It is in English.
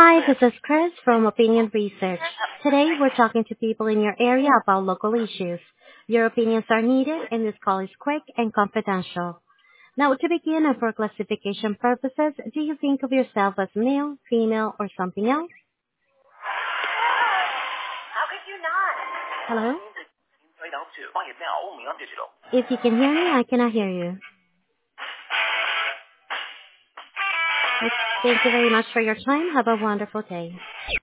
Hi, this is Chris from Opinion Research. Today we're talking to people in your area about local issues. Your opinions are needed and this call is quick and confidential. Now to begin and for classification purposes, do you think of yourself as male, female, or something else? How could you not? Hello? If you can hear me, I cannot hear you. Thank you very much for your time. Have a wonderful day.